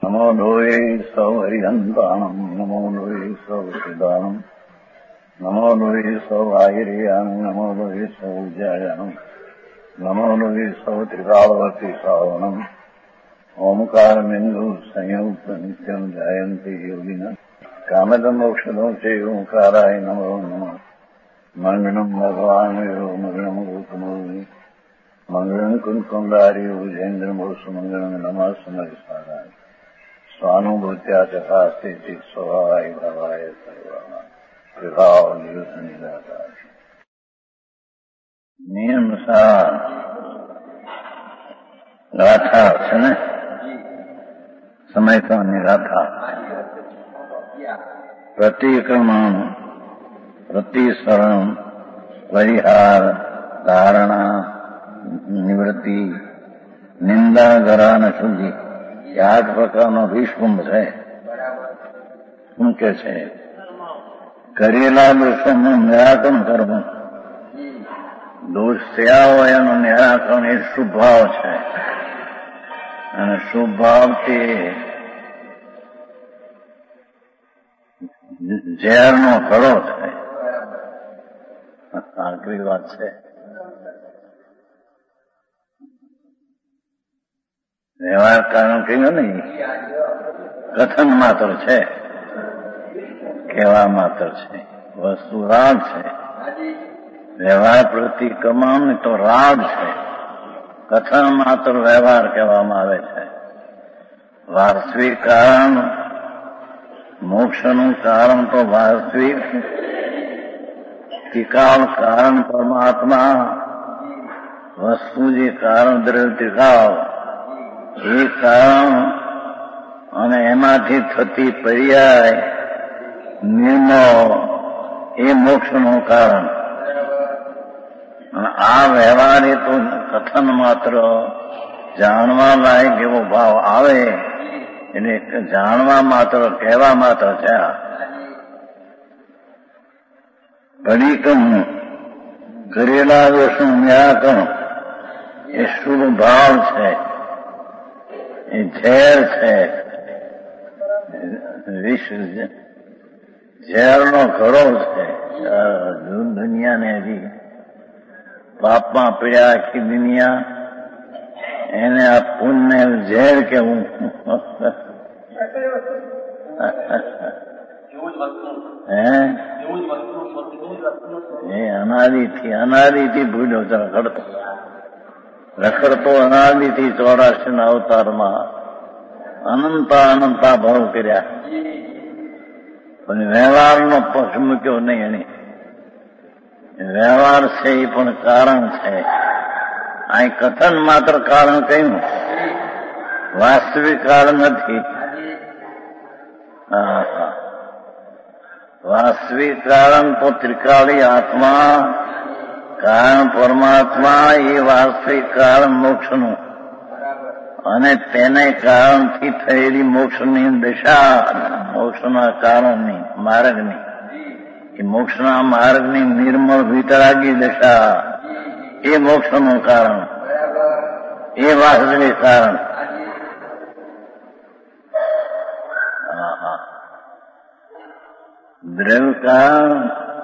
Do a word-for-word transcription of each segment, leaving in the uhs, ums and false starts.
નમો લોહે સૌ હરિહંતાણમ નમો લોહે સૌ સિદ્ધાણમ નમો લોહે સૌ આહિર્યાણમ નમો લોહે સૌ જયાણમ નમો લોહે સૌ ત્રિકાળવતી શ્રાવણમ ઓમકારમિંદુ સંયુક્ત નિત્યમ જાયંતી યોગિના કામદમ મોક્ષદો છે ઓંકારાય નમો નમઃ મંગળમ ભગવાન મંગળમ ગોતમોહિ મંગળમ કુંકુંડારી ઉજેન્દ્રમોષ મંગળમ નમઃ સમયસારાય સ્વાનુભૂત્યા ચકાસ્તે ચિત સ્વભાવાય ભાવાય સર્વા વિભાવ નિયુત નિરાકાર નિયમસાર ગાથા છે ને સમયસાની ગાથા પ્રતિક્રમણ પ્રતિસરણ પરિહાર ધારણા નિવૃત્તિ નિંદા ગરા અને શુદ્ધિ એ આઠ પ્રકારનો વિષકુંભ છે. શું કે છે? કરેલા દોષોનું નિરાકરણ કરવું, દોષ થયા હોય એનું નિરાકરણ એ શુભ ભાવ છે અને શુભ ભાવથી ઝેરનો ઘડો છે. આકરી વાત છે. વ્યવહાર કારણ કહ્યું નહીં, કથન માત્ર છે, કહેવા માત્ર છે, વસ્તુ રાગ છે. વ્યવહાર પ્રતિક્રમણ તો રાગ છે, કથન માત્ર વ્યવહાર કહેવામાં આવે છે. વાસ્તવિક કારણ મોક્ષનું કારણ તો વાસ્તવિક ત્રિકાળ કારણ પરમાત્મા, વસ્તુ જે કારણ દ્રવ્ય ત્રિકાળ એ કારણ અને એમાંથી થતી પર્યાય નિર્મો એ મોક્ષનું કારણ. અને આ વ્યવહાર એ તો કથન માત્ર જાણવા લાયક એવો ભાવ આવે એટલે જાણવા માત્ર કહેવા માત્ર છે. પરિક્રમ કરેલા દોષનું નિરાકરણ એ શુભ ભાવ છે, એ ઝેર છે, વિષ ઝેરનો ઘડો છે. દુનિયાને હજી પાપમાં પીડ્યા આખી દુનિયા, એને આ પુણ્ય ઝેર કેવું. હે એ અનાદિથી અનાદિથી ભૂલ્યો રખડતો રખડતો અનાદિથી ચોરાશી ના અવતારમાં અનંતા અનંતા ભાવ કર્યા, પણ વ્યવહારનો પક્ષ મૂક્યો નહીં. એની વ્યવહાર છે એ પણ કારણ છે. અહીં કથન માત્ર કારણ કહ્યું, વાસ્તવિક કારણ નથી. વાસ્તવિક કારણ તો ત્રિકાળી આત્મા, કારણ પરમાત્મા એ વાસ્તવિક કારણ મોક્ષનું, અને તેને કારણથી થયેલી મોક્ષની દશા, મોક્ષના કારણની માર્ગની, એ મોક્ષના માર્ગની નિર્મળ વિતરાગી દશા એ મોક્ષનું કારણ, એ વાસ્તવિક કારણ. દ્રવ્ય કારણ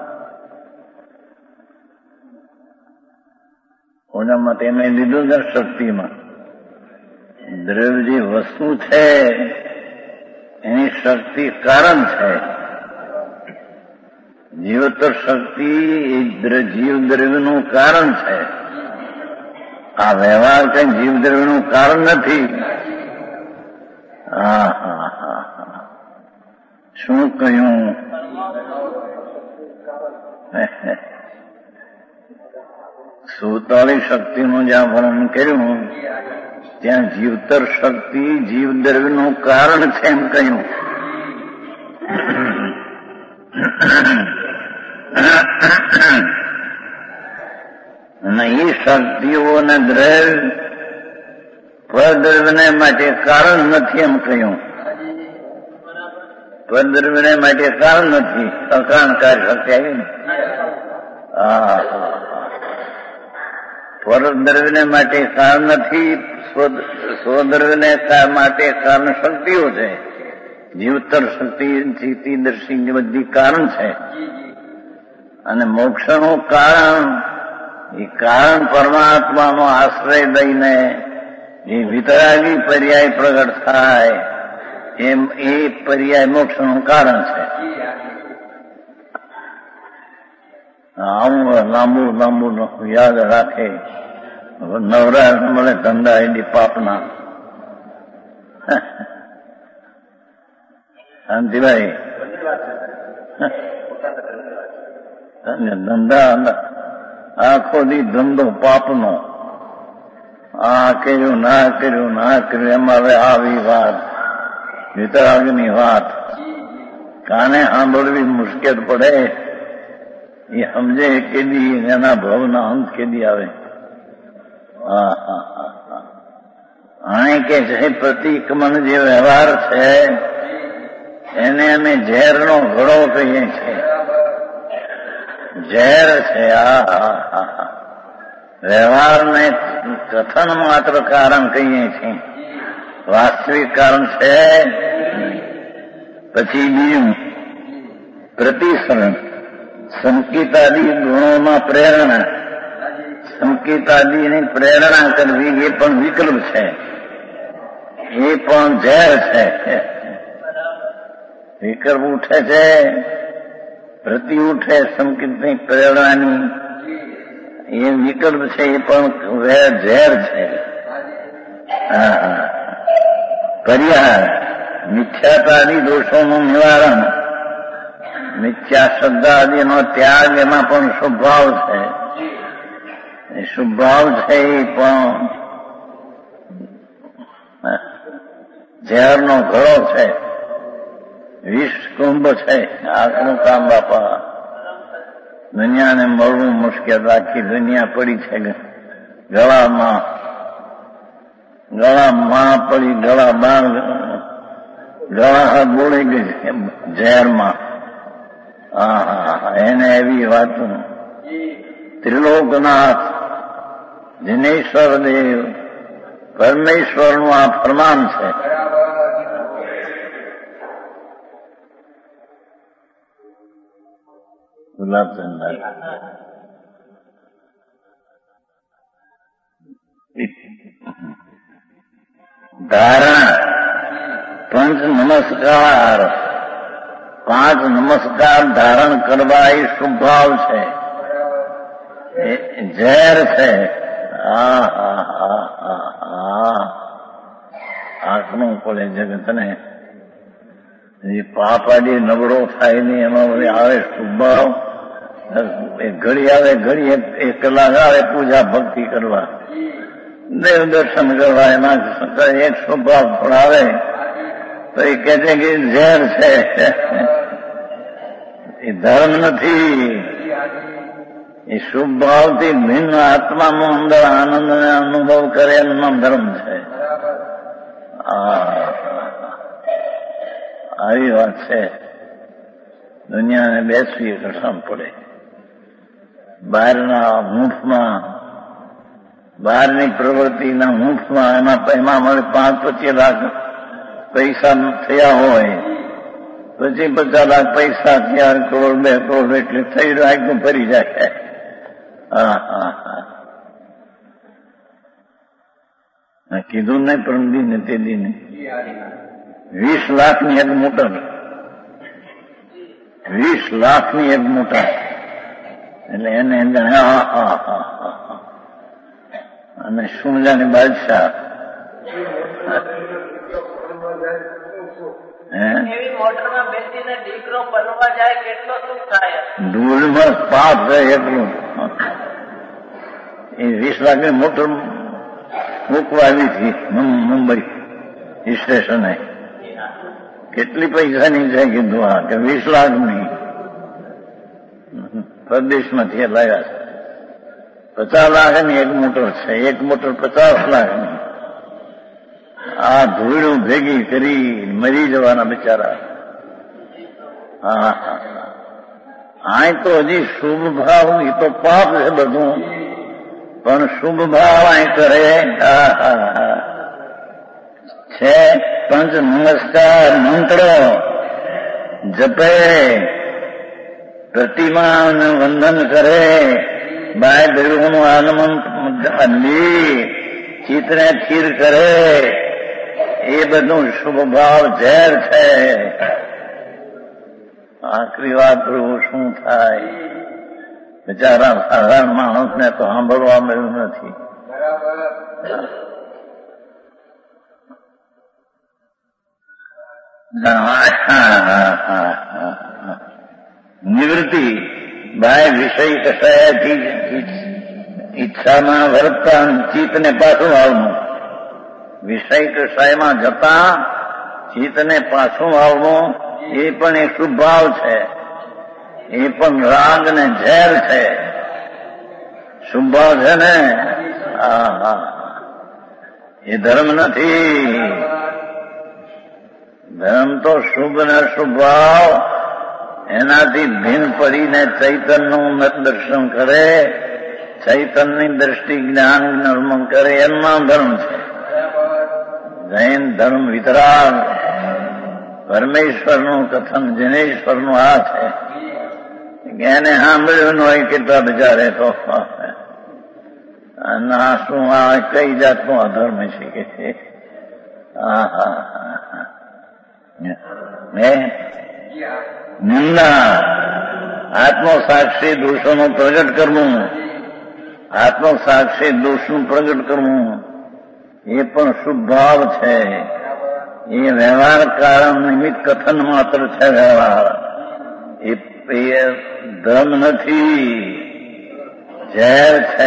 ઓનામાં તેને લીધું છે શક્તિમાં. દ્રવ્ય જે વસ્તુ છે એની શક્તિ કારણ છે. જીવોત્તર શક્તિ એ જીવ દ્રવ્યનું કારણ છે. આ વ્યવહાર કઈ જીવ દ્રવ્યનું કારણ નથી. હા હા હા હા શું કહ્યું? સુતાળી શક્તિનું જ્યાં વર્ણન કર્યું ત્યાં જીવતર શક્તિ જીવ દ્રવ્યનું કારણ છે એમ કહ્યું. અને એ શક્તિઓ અને દ્રવ્ય પરદ્રવ્યને માટે કારણ નથી એમ કહ્યું. પરદ્રવ્યને માટે કારણ નથી, અકારણકારી શક્તિ આવી ને. પરદ્રવ્યને માટે કારણ નથી, સ્વદ્રવ્યને માટે કારણ શક્તિઓ છે. જીવતર શક્તિ, સ્થિતિદર્શી બધી કારણ છે. અને મોક્ષનું કારણ એ કારણ પરમાત્માનો આશ્રય લઈને જે વિતરાગી પર્યાય પ્રગટ થાય એમ એ પર્યાય મોક્ષનું કારણ છે. આવું લાંબુ લાંબુ યાદ રાખે, નવરા મળે ધંધા એની પાપના. શાંતિભાઈ ધંધા આખો દી ધંધો પાપનો, આ કર્યું ના કર્યું ના કર્યું એમાં હવે આવી વાત વિતરાગની વાત કાને સાંભળવી મુશ્કેલ પડે. એ સમજે કેદી એના ભાવના અંત કેદી આવે. હા હા હા હા આને કે છે પ્રતિક્રમણ જે વ્યવહાર છે એને અમે ઝેરનો ઘડો કહીએ છીએ. ઝેર છે. હા હા હા હા વ્યવહારને કથન માત્ર કારણ કહીએ છીએ, વાસ્તવિક કારણ છે. પછી બીજું પ્રતિસરણ, સંકિતાદિ ગુણોમાં પ્રેરણા. સંકિતાદિની પ્રેરણા કરવી એ પણ વિકલ્પ છે, એ પણ ઝેર છે. વિકલ્પ ઉઠે છે, પ્રતિ ઉઠે સંકિતની પ્રેરણાની, એ વિકલ્પ છે, એ પણ ઝેર છે. હા હા પર્યાય મિથ્યાતાદિ દોષોનું નિવારણ, મિથ્યા શ્રદ્ધાદિનો ત્યાગ, એમાં પણ શુભભાવ છે. એ શુભભાવ છે એ પણ ઝેરનો ઘડો છે, વિષ કુંભ છે. આખનું કામ બાપા દુનિયાને મળવું મુશ્કેલ. આખી દુનિયા પડી છે ગળામાં, ગળામાં પડી, ગળા બાર, ગળા હાથ બોળી ગઈ છે ઝેરમાં. હા હા એને એવી વાત. ત્રિલોકનાથ જિનેશ્વર દેવ પરમેશ્વરનું આ ફરમાન છે. ગુલાબચંદ ધારણા, પંચ નમસ્કાર, પાંચ નમસ્કાર ધારણ કરવા એ શુભભાવ છે, ઝેર છે. હા હા હા હા હા આંખનું પડે જગતને. એ પાપ આડી નબળો થાય ને એમાં વળી આવે શુભભાવ. ઘડી આવે, ઘડી એક કલાક આવે પૂજા ભક્તિ કરવા, દેવ દર્શન કરવા, એમાં એક શુભભાવ પણ આવે તો એ કહે છે કે ઝેર છે, એ ધર્મ નથી. એ શુભ ભાવથી ભિન્ન આત્માનો અંદર આનંદને અનુભવ કરે એનો ધર્મ છે. આવી વાત છે. દુનિયાને બેસવી કઠણ પડે. બહારના હૂંફમાં, બહારની પ્રવૃત્તિના હૂંફમાં એમાં એમાં મળે પાંચ પચીસ લાખ પૈસા થયા હોય, પછી પચાસ લાખ પૈસા થયા, કરોડ બે કરોડ એટલે થઈ રહ્યું ફરી જાય. હા હા હા કીધું નહીં પરમ દિને તે દિને વીસ લાખની એક મોટર, વીસ લાખની એક મોટર એટલે એને હા હા હા હા અને સુમજાની બાદશાહ. ધૂળમાં પાપ થાય એટલું. એ વીસ લાખની મોટર મૂકવા આવી હતી મુંબઈ સ્ટેશને. કેટલી પૈસાની છે કીધું? હા કે વીસ લાખની. પ્રદેશમાંથી લાવ્યા છે. પચાસ લાખની એક મોટર છે, એક મોટર પચાસ લાખની. આ ધૂળું ભેગી કરી મરી જવાના બિચારા. હા આ તો હજી શુભ ભાવ, એ તો પાપ છે બધું. પણ શુભ ભાવ અહીં કરે છે. પંચ નમસ્કાર મંત્રો જપે, પ્રતિમાનું વંદન કરે, બાય દેવનું આગમન લી, ચિત્તને સ્થિર કરે, એ બધું શુભ ભાવ ઝેર છે. આખરી વાત પ્રભુ શું થાય? બિચારા સાધારણ માણસને તો સાંભળવા મળ્યું નથી. નિવૃત્તિ બાય વિષય કસાયાથી ઈચ્છામાં વર્તતા ચિત્તને પાછું આવવું. વિષય કસાયમાં જતા ચિત્તને પાછું આવવું એ પણ એક શુભ ભાવ છે. એ પણ રાગ ને ઝેર છે. શુભ ભાવ છે ને? હા હા, એ ધર્મ નથી. ધર્મ તો શુભ ને શુભ ભાવ એનાથી ભિન્ન પડીને ચૈતન્યનું દર્શન કરે, ચૈતન્યની દ્રષ્ટિ જ્ઞાન નર્મન કરે, એમનો ધર્મ છે. જૈન ધર્મ વિતરાગ, પરમેશ્વરનું કથન જિનેશ્વરનું આ છે. એને સાંભળ્યું હોય કેટલા બિચારે તો ના શું આ કઈ જાતનું અધર્મ છે કે છે. હા હા હા, નિંદા આત્મસાક્ષી દોષોનું પ્રગટ કરવું, આત્મસાક્ષી દોષનું પ્રગટ કરવું એ પણ શુભ ભાવ છે. એ વ્યવહાર કારણ નિમિત્ત કથન માત્ર છે. વ્યવહાર એ ધર્મ નથી, ઝેર છે.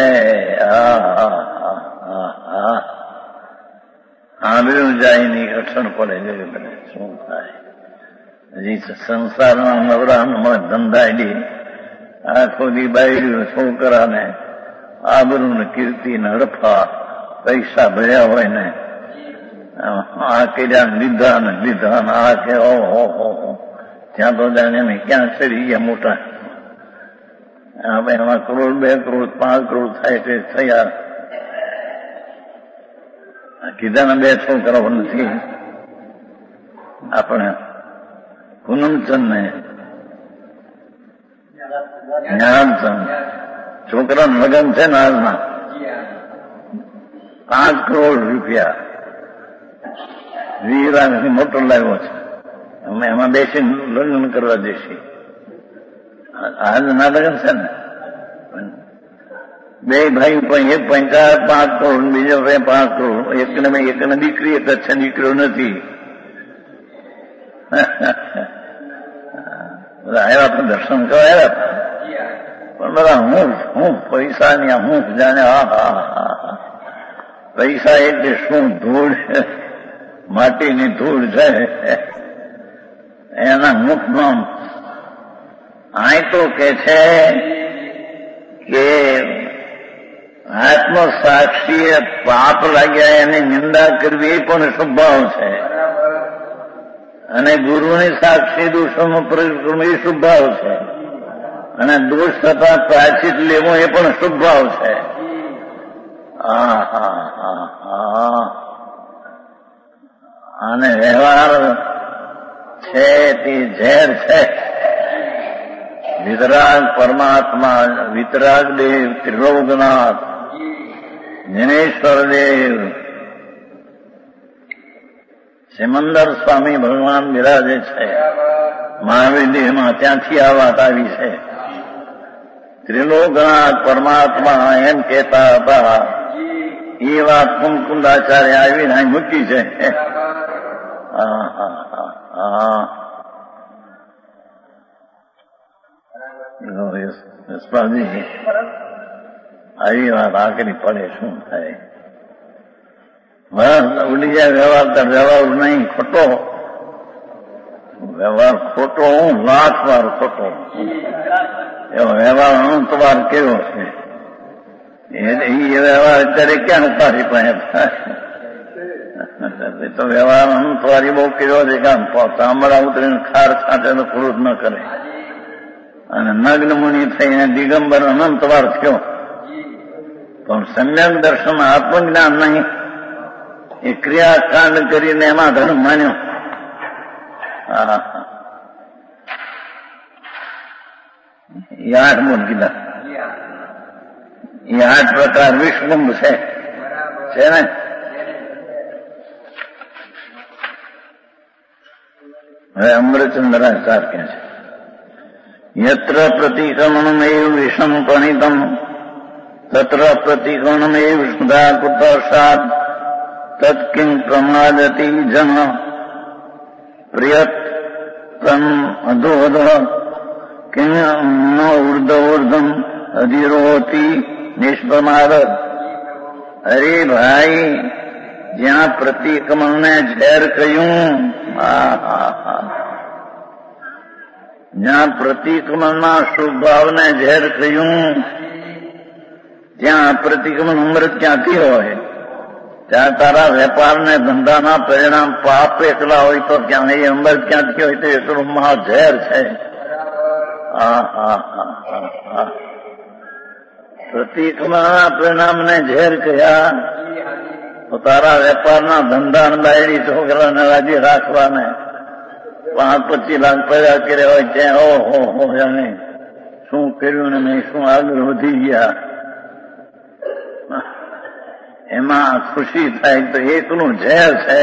આંબળ્યું જાય ની અઠણ પડે જેવી બને. શું થાય? હજી સંસારમાં નવરામાં ધંધાયેલી આખો દી બાયડ્યું છોકરાને આબરૂ ને કીર્તિ ને હડફા પૈસા ભર્યા હોય ને આ કર્યા લીધા ને લીધા ને આ કે ઓહો હો ત્યાં તો જાણે એને ક્યાં ચડી ગયા મોટા. હવે એમાં કરોડ બે કરોડ પાંચ કરોડ થાય તે થયા. કીધાના બે છોકરાઓ નથી. આપણે પૂનમચંદ ને જ્ઞાનચંદ છોકરાનું લગ્ન છે ને હાલમાં પાંચ કરોડ રૂપિયા વીરાની મોટર લાવ્યો છે. અમે એમાં બેસીને લગ્ન કરવા જઈશી. હાલ ના લગ્ન છે ને બે ભાઈ પણ એક પંચાયત પાંચ કરોડ બીજો ભાઈ પાંચ કરોડ. એકને એકને દીકરી એક જ છે, દીકરીઓ નથી. બધા આવ્યા પણ દર્શન કરવા આવ્યા પણ બધા હું હું પૈસા ની હું જાણે. હા હા હા, પૈસા એટલે શું? ધૂળ, માટીની ધૂળ છે એના મુખમાં. આ તો કે છે કે આત્મસાક્ષીએ પાપ લાગ્યા એની નિંદા કરવી એ પણ સ્વભાવ છે. અને ગુરુની સાક્ષી દોષોનો પ્રયોગ કરવો એ સ્વભાવ છે. અને દોષ થતા પ્રાયશ્ચિત લેવો એ પણ સ્વભાવ છે. હા હા હા હા, અને વ્યવહાર છે તે ઝેર છે. વિતરાગ પરમાત્મા, વિતરાગ દેવ, ત્રિલોકનાથ, જિનેશ્વર દેવ, સિમંદર સ્વામી ભગવાન બિરાજે છે. મહાવીર દેહમાં ત્યાંથી આ વાત આવી છે. ત્રિલોકનાથ પરમાત્મા એમ કહેતા હતા. એ વાત કુમકુંદાચાર્ય આવીને અહીં મૂકી છે. હા હા હા હા, યશપાલજી આવી વાત આકરી પડે શું થાય? ઉડી જાય વ્યવહાર તો વ્યવહાર નહીં, ખોટો વ્યવહાર ખોટો. હું લાખ વાર ખોટો. એવો વ્યવહાર અનંત વાર કેવો છે? એ વ્યવહાર અત્યારે ક્યાં ઉપાડી પાસે થાય? તો વ્યવહાર અનંત વારી બહુ કેવો છે કે તાંબડા ઉતરીને ખાર છાંટે તો ક્રોધ ન કરે. અને નગ્ન મુનિ થઈને દિગંબર અનંત વાર થયો પણ સમ્યક દર્શન આત્મજ્ઞાન નહીં, એ ક્રિયાકાંડ કરીને એમાં ધર્મ માન્યો. હા એ આઠ બોલ કીધા. એ આઠ પ્રકાર વિશ્વકુંભ છે છે ને. હવે અમૃતચંદ્રાચાર કે છે યત્ર પ્રતિક્રમણમેવ વિષમ પ્રણીતમ તત્ર પ્રતિક્રમણમેવ સુધા કુતર્ષાત તત્કિં પ્રમાદતિ જન પ્રિયતમ અધોધ કિં ન ઉર્ધઉર્ધમ અધિરોહતી નિષ્પ્રમાદ. અરે ભાઈ, જ્યાં પ્રતિક્રમણને ઝેર કહ્યું, જ્યાં પ્રતિક્રમણના શુભ ભાવને ઝેર કહ્યું, ત્યાં પ્રતિક્રમણ અમૃત ક્યાંથી હોય? ત્યાં તારા વેપારને ધંધાના પરિણામ પાપ એકલા હોય તો ક્યાં એ અમૃત ક્યાંથી હોય? તો એટલું મહા ઝેર છે. હા હા હા હા હા પ્રતિક્રમણના પરિણામને ઝેર કહ્યા તો તારા વેપારના ધંધા બાયડી છોકરાને રાજી રાખવાને પાંચ પચીસ લાખ પૈસા કર્યા હોય ત્યાં ઓહો હો જાણે શું કર્યું ને મેં શું આગળ વધી ગયા, એમાં ખુશી થાય તો એકલું ઝેર છે.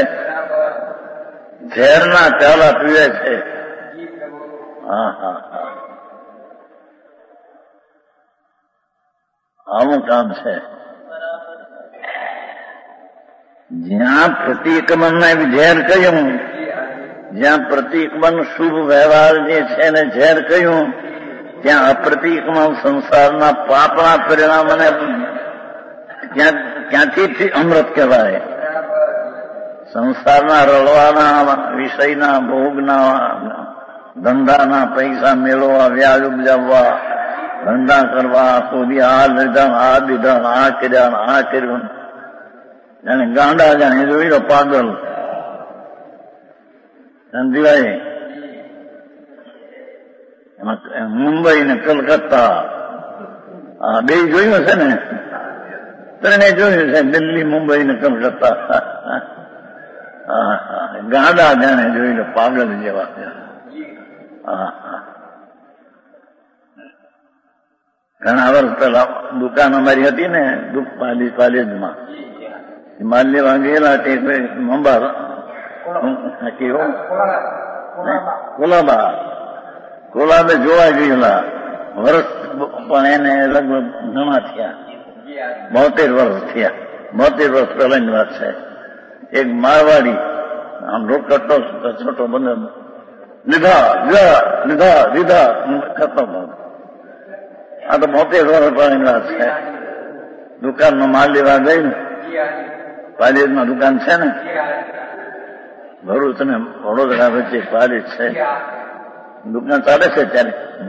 ઝેરના પ્યાલા પીવે છે. હા હા હા આવું કામ છે. જ્યાં પ્રતિક્રમણને ઝેર કહ્યું, જ્યાં પ્રતિક્રમણ શુભ વ્યવહાર જે છે ને ઝેર કહ્યું, ત્યાં અપ્રતિક્રમણ સંસારના પાપના પરિણામને ત્યાં ક્યાંથી અમૃત કહેવાય? સંસારના રળવાના, વિષયના, ભોગના, ધંધાના પૈસા મેળવવા, વ્યાજ ઉપજાવવા, ધંધા કરવા, સુધી આ લીધા, આ લીધા, આ કર્યા, આ કર્યું, જાણે ગાંડા જાણે જોઈ લો પાગલ. સમજાય? મુંબઈ ને કલકત્તા આ બે જોયું છે ને, ત્રણે જોયું છે, દિલ્હી, મુંબઈ ને કલકત્તા. ગાંડા જાણે જોઈ લો પાગલ જેવા. હા હા ઘણા વર્ષ પેલા દુકાન અમારી હતી ને પાલેજમાં, માલ લેવા ગયેલા તે મંબાર કેવો કોલાબા કોલાબે જોવા ગયેલા વર્ષ, પણ એને લગભગ ઘણા થયા, બોતેર વર્ષ થયા. બોતેર વર્ષ પહેલાની વાત છે. એક મારવાડી આમ રોકટો છોટો બંને લીધા લીધા લીધા લીધા ખતમ. આ તો બોતેર વર્ષ પહેલાની વાત છે. દુકાનમાં માલ લેવા ગઈ ને, પાલેજમાં દુકાન છે ને, ભરૂચ ને વડોદરા વચ્ચે પાલેજ છે. દુકાન ચાલે છે ત્યારે,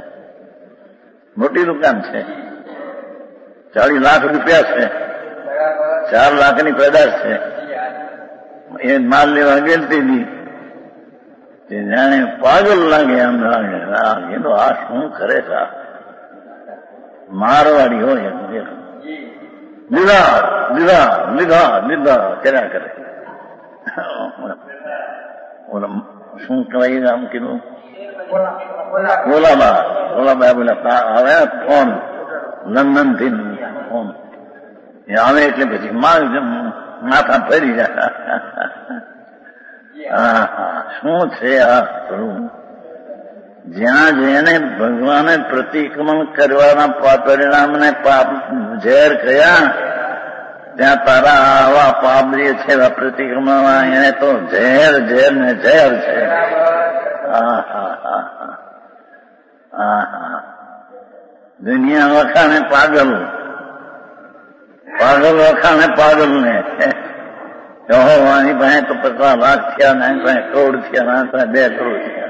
મોટી દુકાન છે. ચાલીસ લાખ રૂપિયા છે, ચાર લાખની પેદાશ છે. એ માલ લેવા ગયેલી તે જાણે પાગલ લાગે, આમ લાગે એનો આ શું કરે છે? મારવાડી હોય લીધા લીધા લીધા લીધા કર્યા કરે. શું કહેવાય આમ કીધું? ઓલાબા ઓલાબા બોલા હવે ફોન લંડન થી ફોન આવે એટલે પછી માથા ફરી જાય. હા હા શું છે આ કરું? જ્યાં જેને ભગવાને પ્રતિક્રમણ કરવાના પરિણામને પાપ ઝેર કયા, ત્યાં તારા આવા પાપ જે છે પ્રતિક્રમણ એને તો ઝેર ઝેર ને ઝેર છે. હા હા હા હા હા હા દુનિયા વખાણે પાગલ, પાગલ વખાણે પાગલ ને આની પાસે તો પચાસ લાખ થયા, ને પાસે કરોડ થયા, ના પાસે બે કરોડ થયા.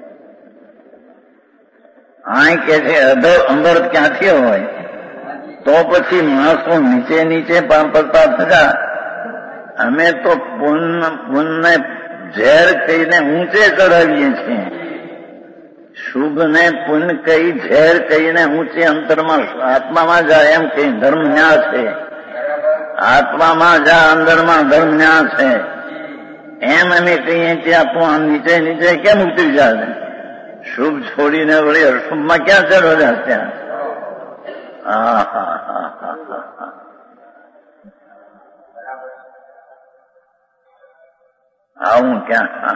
આ કે છે અમૃત ક્યાંથી હોય? તો પછી માણસો નીચે નીચે પામપડતા થયા. અમે તો પુણ્ય પુણ્યને ઝેર કહીને ઊંચે ચડાવીએ છીએ, શુભ ને પુણ્ય કહી ઝેર કહીને ઊંચે અંતરમાં આત્મામાં જાય એમ કઈ ધર્મ ન્યા છે. આત્મામાં જા, અંદરમાં ધર્મ ન્યા છે એમ અમે કહીએ ત્યાં તું આમ નીચે નીચે કેમ ઉતરી જાય? શુભ છોડીને વળી અશુભમાં ક્યાં ચડો જાય ત્યાં? હા હા હા હા હા આવું ક્યાં?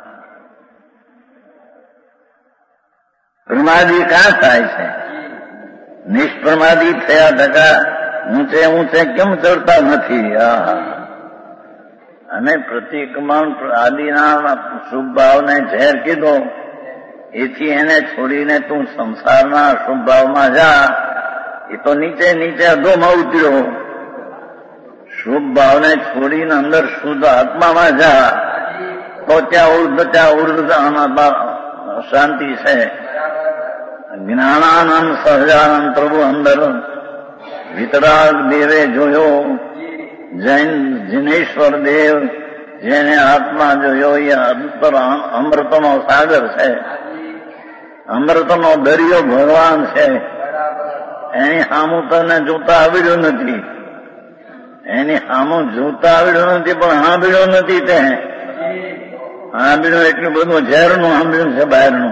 પ્રમાદી ક્યાં થાય છે? નિષ્પ્રમાદી થયા ટકા ઊંચે ઊંચે કેમ ચડતા નથી? આ અને પ્રતિક્રમણ આદિના શુભ ભાવને ઝેર કીધો, એથી એને છોડીને તું સંસારના શુભ ભાવમાં જા. એ તો નીચે નીચે અધોમાં ઉતર્યો. શુભ ભાવને છોડીને અંદર શુદ્ધ આત્મામાં જા, તો ત્યાં ઉર્ધ ત્યાં ઉર્ધ શાંતિ છે. જ્ઞાનાનંદ સહજાનંદ પ્રભુ અંદર વિતરાગ દેવે જોયો. જૈન જિનેશ્વર દેવ જેને આત્મા જોયો એ અંતર અમૃતનો સાગર છે, અમૃતનો દરિયો ભગવાન છે. એની સામું તને જોતા આવડ્યું નથી, એની સામું જોતા આવડ્યું નથી, પણ સાંભળ્યું નથી. તે સાંભળ્યું એટલું બધું ઝેરનું સાંભળ્યું છે બહારનું.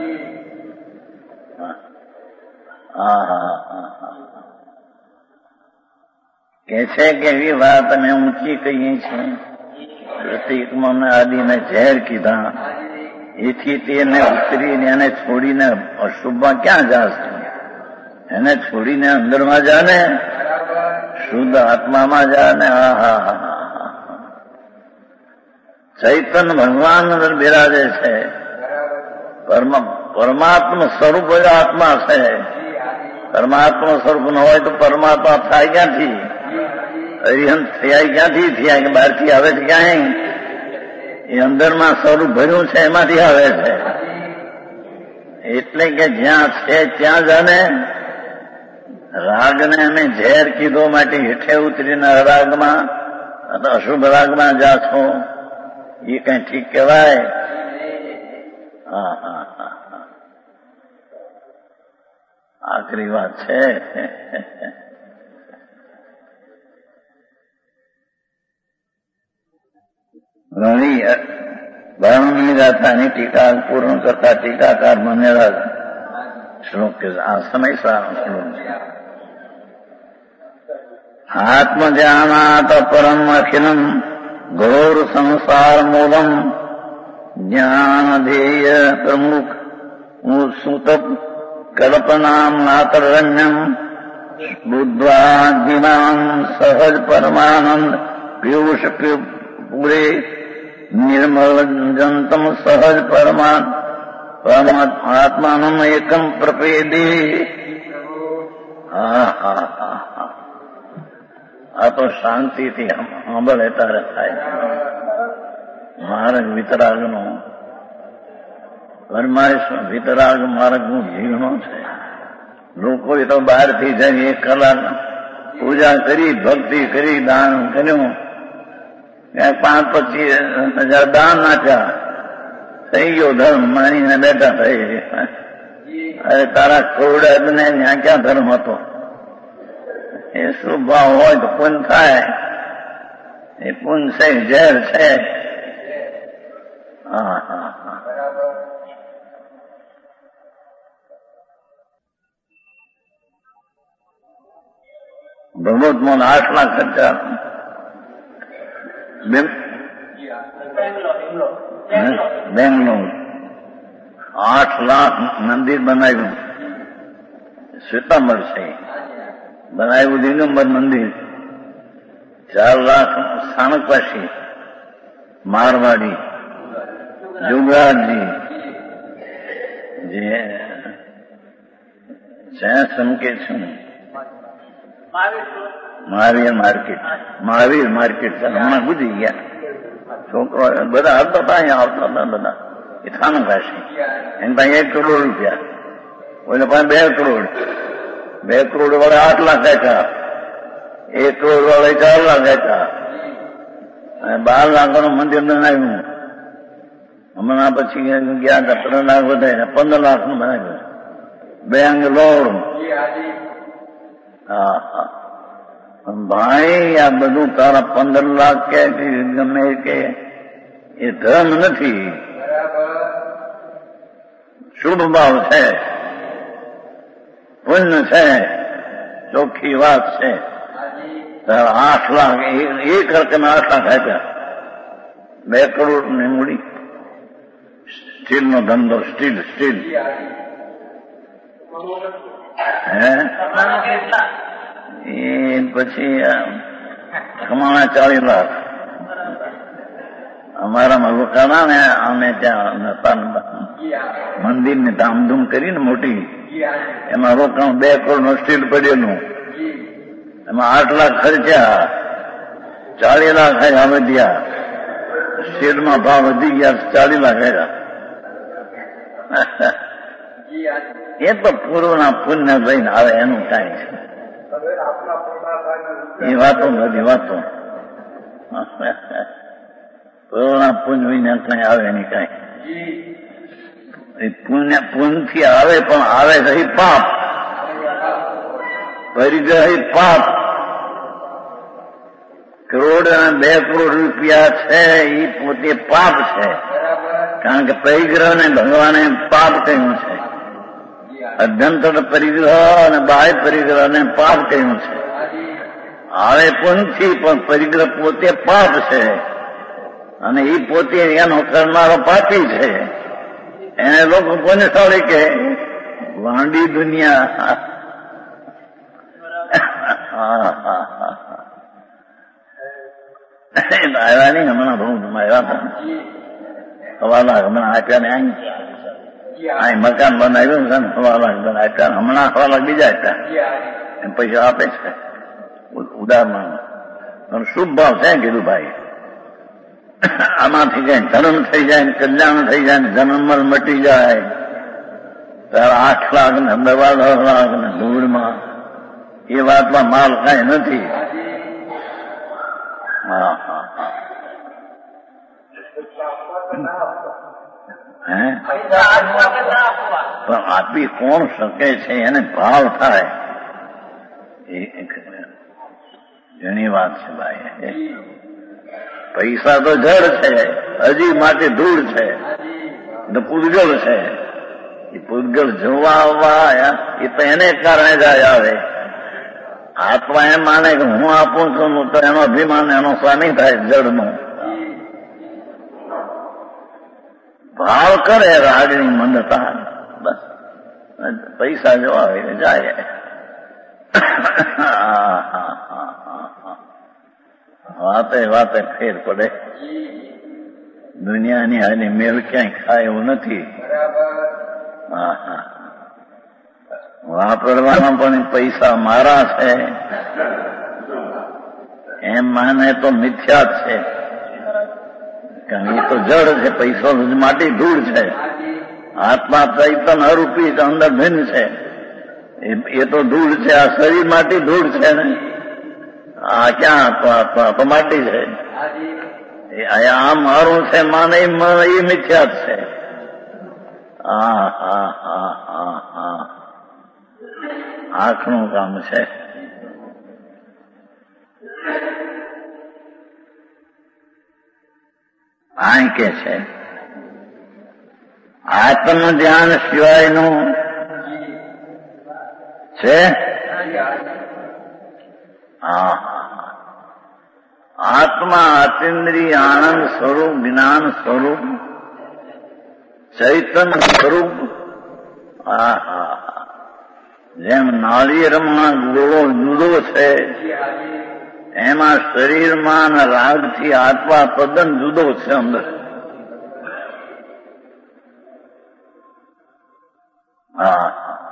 હા હા હા હા કે છે કે એવી વાત અમે ઊંચી કહીએ છીએ. પ્રતિક્રમણ આદિને ઝેર કીધા, એથી તેને ઉતરીને એને છોડીને અશુભમાં ક્યાં જાશે? એને છોડીને અંદરમાં જા ને, શુદ્ધ આત્મામાં જા ને. હા હા હા ચૈતન્ય ભગવાન અંદર બિરાજે છે. પરમાત્મા સ્વરૂપ આત્મા છે. પરમાત્મા સ્વરૂપ ન હોય તો પરમાત્મા થાય ક્યાંથી? અરિહંત થયા ક્યાંથી થયા? કે બહારથી આવે છે ક્યાંય? એ અંદરમાં સ્વરૂપ ભર્યું છે, એમાંથી આવે છે. એટલે કે જ્યાં છે ત્યાં જાને. રાગને અમે ઝેર કીધો માટે હેઠે ઉતરીને રાગમાં અશુભ રાગમાં જા છો, એ કઈ ઠીક કહેવાય? હા હા હા હા આખરી વાત છે. ઘણી વર્ણની ગાથાની ટીકા પૂર્ણ કરતા ટીકાકાર બનેલા શ્લોક કે આ સમય સારો શ્લોક છે. આત્મધ્યાનાત પરમ અખિલમ ઘોર સંસાર મૂલમ જ્ઞાન ધ્યેય પ્રમુખ સુત કલ્પના માતરન્યમ બુદ્ધ્વાજ્ઞાન સહજ પરમાનંદ પિયુષ પૂરે નિર્મલ જંતમ સહજ પરમાન આત્માનમ એકમ પ્રપેદે. હા હા હા હા આ તો શાંતિથી સાંભળે તારે થાય. માર્ગ વિતરાગનો ફરમાઈશ વિતરાગ માર્ગનું જીવનો છે. લોકો તો બહારથી જઈ એક કલાક પૂજા કરી, ભક્તિ કરી, દાન કર્યું, પાંચ પચીસ હજાર દાન નાખ્યા, થઈ ગયો ધર્મ માનીને બેઠા થઈ. અરે તારા કરોડ ને ત્યાં ક્યાં ધર્મ હતો? એ શું ભાવ હોય તો પુન થાય. એ પુન છે, ઝેર છે. હા હા હા ભગવત મોન આઠ લાખ ખર્ચા બેંગ્લોર આઠ લાખ મંદિર બનાવ્યું. શ્વેતાંબર છે બનાવ્યું, દિગંબર મંદિર. ચાર લાખ સ્થાનકવાસી મારવાડી જુગરાજી જે જ્યાં સમકે છું મહાવીર માર્કેટ, મહાવીર માર્કેટ હમણાં ગુજરી ગયા. છોકરો બધા આવતા હતા, અહીંયા આવતા હતા બધા. એ સ્થાનકવાસી એની પાસે એક કરોડ રૂપિયા, ઓલે પાસે બે કરોડ બે કરોડ વાળા આઠ લાખ આપ્યા, એક કરોડ વાળા ચાર લાખ આપ્યા, અને બાર લાખનું મંદિર બનાવ્યું. હમણાં પછી ગયા હતા ત્રણ લાખ વધારે પંદર લાખ નું બનાવ્યું. બેંગ્લોર. હા હા ભાઈ આ બધું તારા પંદર લાખ કે ગમે કે એ ધર્મ નથી, શુભ ભાવ છે, પુણ્ય છે, ચોખ્ખી વાત છે. તારા આઠ લાખ એક રકમ આઠ લાખ આપ્યા, બે કરોડ ની મૂડી, સ્ટીલ નો ધંધો, સ્ટીલ સ્ટીલ હે એ પછી કમાણા ચાલીસ લાખ. અમારામાં રોકાણા ને અમે ત્યાં મંદિર ને ધામધૂમ કરીને મોટી, એમાં રોકાણ બે કરોડ નું સ્ટીલ પડેલું, એમાં આઠ લાખ ખર્ચ્યા, ચાલીસ લાખ આવ્યા વધ્યા, સ્ટીલમાં ભાવ વધી ગયા, ચાલીસ લાખ આવ્યા. એ તો પૂર્વના પુણ્ય લઈને આવે એનું કાંઈ છે, એ વાતો બધી વાતો પૂર્વના પુણ્ય વિને કઈ આવે એની કઈ પુણ્ય પુણ્યથી આવે, પણ આવે રહી પાપ, પરિગ્રહી પાપ. કરોડ અને બે કરોડ રૂપિયા છે એ પોતે પાપ છે, કારણ કે પરિગ્રહ ને ભગવાને પાપ કહ્યું છે. અભ્યંતર પરિગ્રહ અને બાહ્ય પરિગ્રહ ને પાપ કહ્યું છે. આવે પુણ્યથી, પણ પરિગ્રહ પોતે પાપ છે, અને એ પોતે એનો કરનારો પાપી છે. એને લોકો પુણ્યશાળી કે વાંડી દુનિયા. આવ્યા નહીં હમણાં બહુ આવ્યા હતા, સવા લાખ હમણાં આપ્યા ને અહીં મકાન બનાવ્યું છે ને સવા લાખ બન આપ્યા, હમણાં સવા લાખ બીજા આપ્યા, એમ પૈસા આપે છે ઉદાહરણ. પણ શુભ ભાવ છે કીધું ભાઈ, આમાંથી કઈ ધર્મ થઈ જાય, કલ્યાણ થઈ જાય, જન્મલ મટી જાય. તારા આઠ લાખ ને દવા દસ લાખ ને ધૂળમાં એ વાતમાં માલ કઈ નથી. હા હા હા હે પણ આપી કોણ શકે છે, એને ભાવ થાય એ ઘણી વાત છે ભાઈ. પૈસા તો જળ છે, હજી માટે ધૂળ છે, પૂતગલ છે. એ પૂતગલ જોવા આવવા એ તો એને કારણે જાય આવે. આત્મા એમ માને કે હું આપું છું તો એનો અભિમાન એનો સ્વામી થાય જળનો. ભાવ કરે રાગની મંદતા, બસ પૈસા જોવા આવે જાય. વાતે વાતે ફેર પડે. દુનિયાની હાની મેળ ક્યાંય ખાય એવું નથી. હા હા વાપરવામાં પણ પૈસા મારા છે એમ માને તો મિથ્યા જ છે, કારણ એ તો જળ છે, પૈસો માટી ધૂળ છે. આત્મા ચૈતન અરૂપી અંદર ભિન્ન છે, એ તો ધૂળ છે. આ શરીર માટી ધૂળ છે ને, આ ક્યાં તો માટી છે. આમ મારું છે માને એ મિથ્યા જ છે. હા હા હા હા હા આંખનું કામ છે. આ કે છે આત્મ ધ્યાન સિવાયનું છે. હા આત્મા અતિન્દ્રિય આનંદ સ્વરૂપ, જ્ઞાન સ્વરૂપ, ચૈતન્ય સ્વરૂપ. હા હા જેમ નાળિયેરમાં ગોળો જુદો છે, એમાં શરીરમાં રાગથી આત્મા તદ્દન જુદો છે અંદર. હા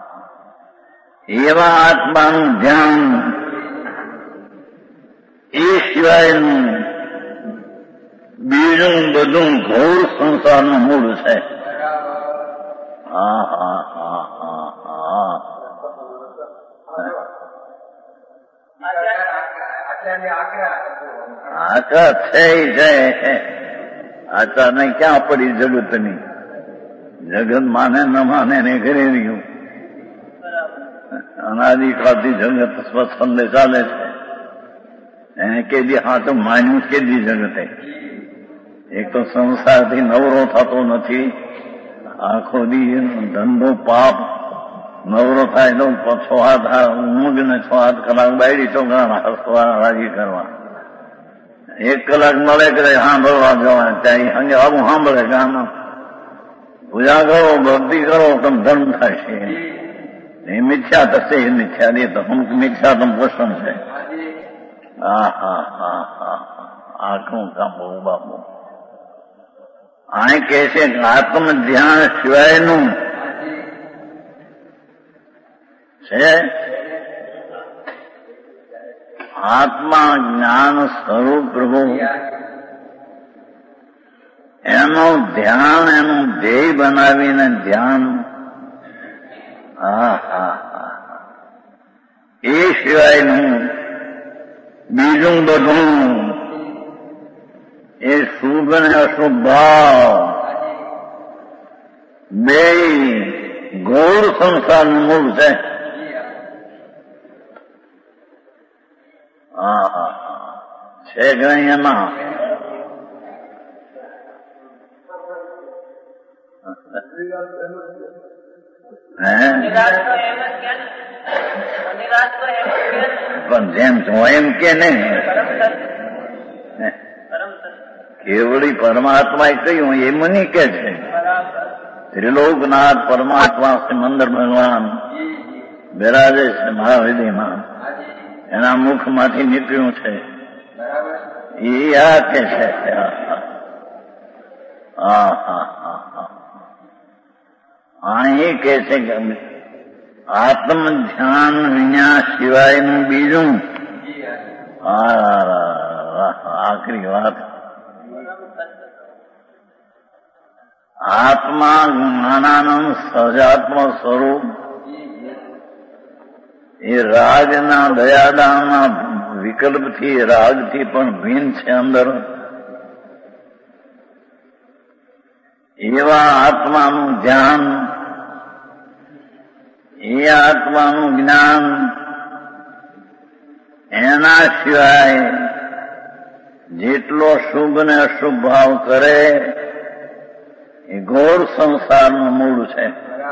એવા આત્માનું ધ્યાન એ સિવાયનું બીજું બધું ઘોર સંસારનું મૂળ છે. હા હા હા હા હા આચા છે છે આચા ને ક્યાં પડી જગતની. જગત માને ન માને ને ઘરે રહ્યું. અનાદિકાળથી જગત સ્વચ્છંદે ચાલે છે. એને કેદી હાથું માન્યું કેદી જગતે. એક તો સંસારથી નવરો થતો નથી, આખો દી ધંધો પાપ, નવરો થાય તો છ હાથ ઊંઘ ને છ હાથ કલાક બાયડી છોકરા હસવા રાજી કરવા. એક કલાક મળે કે સાંભળવા જવા ત્યાં સંગે આવું સાંભળે કે આમાં પૂજા કરો ભક્તિ કરો તમ ધર્મ થશે. એ મિથ્યા થશે, એ મિથ્યા દે તો અમુક મિથ્યા તમ પોષણ છે. હા હા હા હા આખું કામ બહુ બાપુ. આ કહે છે કે આત્મ ધ્યાન સિવાયનું છે આત્મા જ્ઞાન સ્વરૂપ પ્રભુ, એનું ધ્યાન એનું ધ્યેય બનાવીને ધ્યાન. હા હા હા એ સિવાયનું બીજું બધું એ શુભ ને અશુભ ભાવ બે ગૌર સંસારનું મૂળ છે. હા હા છે કે નહીં એમાં? પણ જેમ છો એમ કે નહીં, કેવળી પરમાત્મા એ કહ્યું એ મને કે છે. ત્રિલોકનાથ પરમાત્મા સિમંદર ભગવાન બિરાજે છે મહાવિધિમાં, એના મુખમાંથી નીકળ્યું છે એ આ કે છે. હા હા હા હા અહીં કે છે કે આત્મ ધ્યાન વિના સિવાયનું બીજું. આખરી વાત. આત્મા જ્ઞાનાનંદ સહજાત્મ સ્વરૂપ એ રાગના દયાદાનના વિકલ્પથી રાગથી પણ ભિન્ન છે અંદર. એવા આત્માનું ધ્યાન, એ આત્માનું જ્ઞાન, એના સિવાય જેટલો શુભ ને અશુભ ભાવ કરે એ ઘોર સંસારનું મૂળ છે.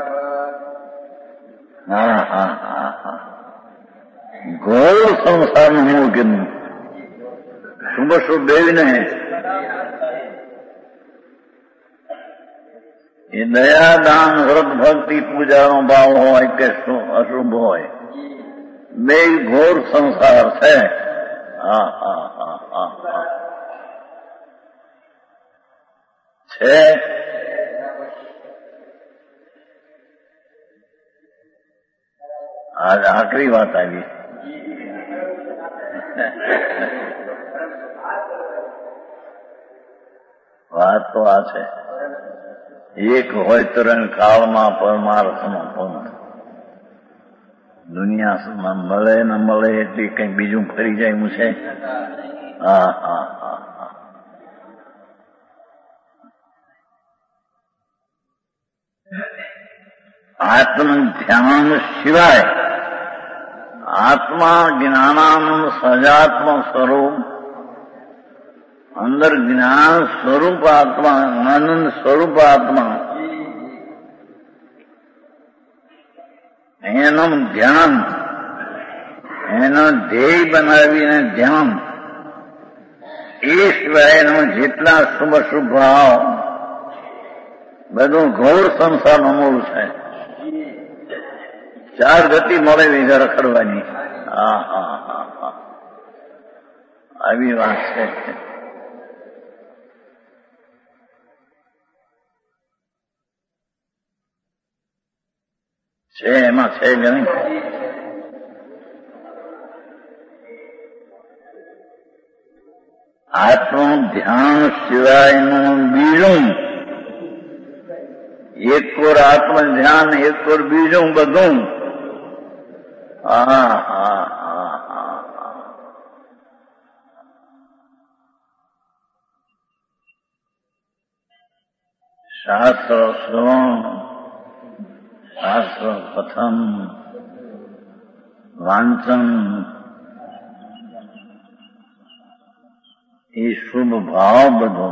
હા હા હા હા ઘોર સંસારનું મૂળ કીધું. શુભ શુભ દેવીને એ દયાદાન વ્રત ભક્તિ પૂજાનો ભાવ હોય કે અશુભ હોય, બે ઘોર સંસાર છે. હા હા હા હા હા છે. આજ આખરી વાત આવી. વાત તો આ છે, એક હોય તરણ કાળમાં પરમાર્થનો પંથ. દુનિયામાં મળે ન મળે એટલી કઈ બીજું ફરી જાય હું છે. હા હા હા હા આત્મ ધ્યાન સિવાય આત્મા જ્ઞાનાનંદ સજાત્મ સ્વરૂપ, અંદર જ્ઞાન સ્વરૂપ આત્મા, આનંદ સ્વરૂપ આત્મા, એનું ધ્યાન, એનો ધ્યેય બનાવીને ધ્યાન, એ સિવાયનો જેટલા શુભ શુભ ભાવ બધું ઘોર સંસારનું મૂળ છે. ચાર ગતિ મળે વિઘા રખડવાની. હા હા હા હા આવી વાત છે. છે એમાં છે જ નહીં. આત્મ ધ્યાન સિવાયનું બીજું, એક કોર આત્મ ધ્યાન, એક કોર બીજું બધું. હા હા હા હા શાસ્ત્ર શ્રવણ, શાસ્ત્ર કથન, વાંચન, એ શુભ ભાવ બધો,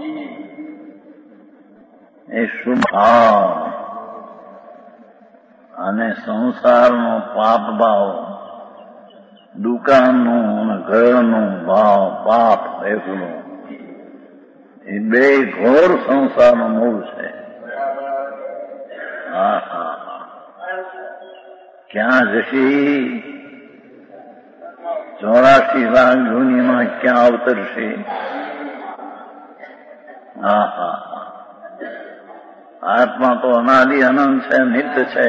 એ શુભ ભાવ અને સંસારનો પાપ ભાવ, દુકાનનું અને ઘરનું ભાવ પાપ એકલો, એ બે ઘોર સંસારનો મૂળ છે. હા હા ક્યાં જશે? ચોરાશી લાખ જૂનીમાં ક્યાં અવતરશે? હા હા આત્મા તો અનાદિ અનંત છે, નિત્ય છે.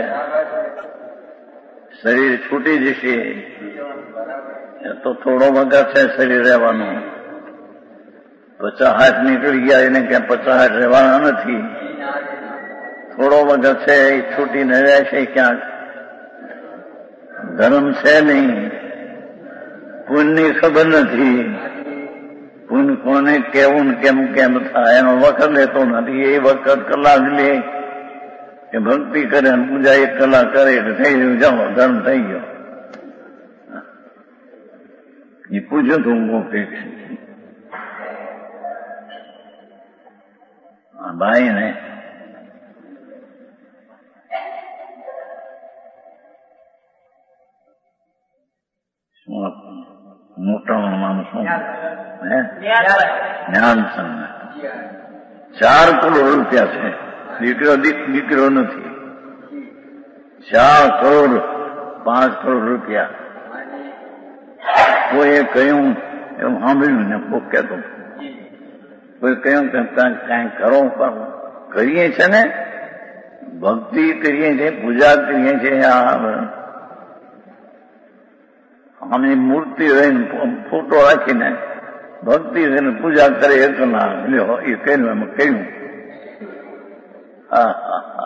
શરીર છૂટી જશે એ તો થોડો વખત છે શરીર રહેવાનું. પચાસ હાથ નીકળી ગયા એને ક્યાં પચાસ હાથ રહેવાના નથી. થોડો વખત છે એ છૂટીને રહેશે ક્યાંક. ધર્મ છે નહીં, પુણ્યની ખબર નથી. પુણ્ય કોને કેવું કેમ કેમ થાય એનો વખત લેતો નથી. એ વખત કલાક લે કે ભક્તિ કરે અને પૂજા એક કલાક કરે એટલે થઈ ગયું, જાઓ ધર્મ થઈ ગયો. એ પૂછ્યું તું હું કઈક ભાઈ ને મોટાનું નામ શું? જ્ઞાનચંદ. ચાર કરોડ રૂપિયા છે. દીકરો દીકરો નથી. ચાર કરોડ પાંચ કરોડ રૂપિયા. કોઈએ કહ્યું એવું સાંભળ્યું ને કોઈ કહેતો, કોઈ કહ્યું કે કાંઈ કરો કરીએ છે ને, ભક્તિ કરીએ છીએ, પૂજા કરીએ છીએ. અમે મૂર્તિ રહીને ફોટો રાખીને ભક્તિ રહીને પૂજા કરે એક ના લ્યો એ કહ્યું એમ કહ્યું. હા હા હા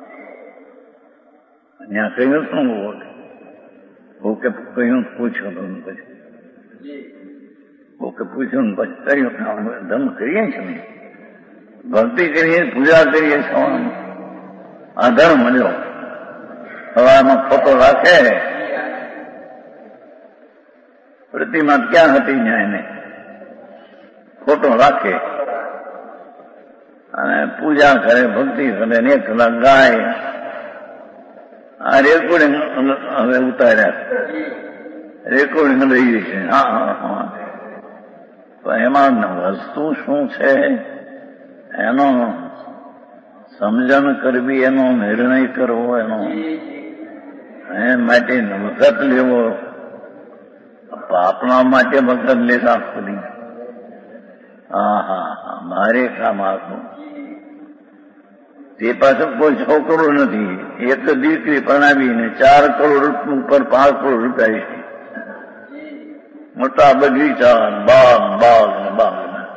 ત્યાં કહ્યું શું ઓકે કહ્યું પૂછ્યું તમે પછી ઓકે પૂછ્યું ને પછી કહ્યું ધમ કરીએ છીએ ને ભક્તિ કરીએ પૂજા કરીએ છીએ આ ધર્મ લ્યો. હવે આમાં ફોટો રાખે પ્રતિમા ક્યાં હતી ત્યાં એને ફોટો રાખે અને પૂજા કરે ભક્તિ કરે ને એક કલાક ગાય. આ રેકોર્ડિંગ હવે ઉતાર્યા રેકોર્ડિંગ રહી છે. હા હા હા પણ એમાં વસ્તુ શું છે એનો સમજણ કરવી, એનો નિર્ણય કરવો, એનો એ માટે વખત લેવો. પાપના માટે વખત લેતા ખુલી. હા હા હા મારે કામ આખું. તે પાછળ કોઈ છોકરો નથી, એક દીકરી પરણાવીને ચાર કરોડ ઉપર પાંચ કરોડ રૂપિયા છે. મોટા બગીચા બાગ બાગ ને બાગ.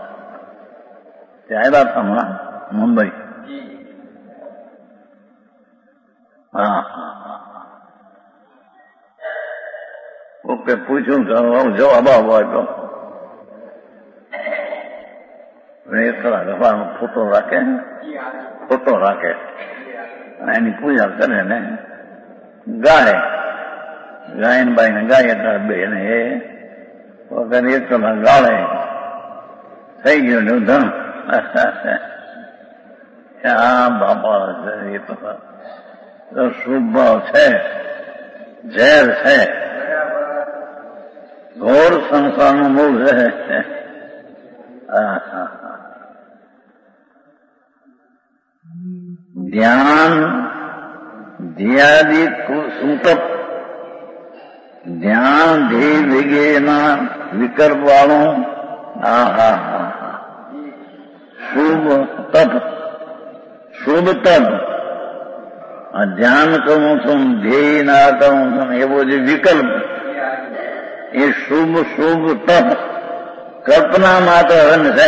ત્યાં આવ્યા હતા હમણાં મુંબઈ. હા હા હા ઓકે પૂછ્યું જવાબ આવો આપ્યો. એક કલાક હવાનો ફોટો રાખે ફોટો રાખે અને એની પૂજા કરે ને ગાય ગાય ને બાઈ ને ગાય એટલે બે ને એ વગર એક કલાક ગાળે થઈ ગયું ને ધન. હા બાપા એ તો શુભ ભાવ છે, ઝેર છે, ઘોર સંસારનું મૂળ રહે છે. ધ્યાન ધ્યાદી સુતપ ધ્યાન ધ્યેય વગેરેના વિકલ્પ વાળું. હા હા હા શુભ તપ શુભ તપ ધ્યાન કરું છું, ધ્યેય ના કરું છું, એવો જે વિકલ્પ એ શુભ શુભ તપ કલ્પના માત્ર છે.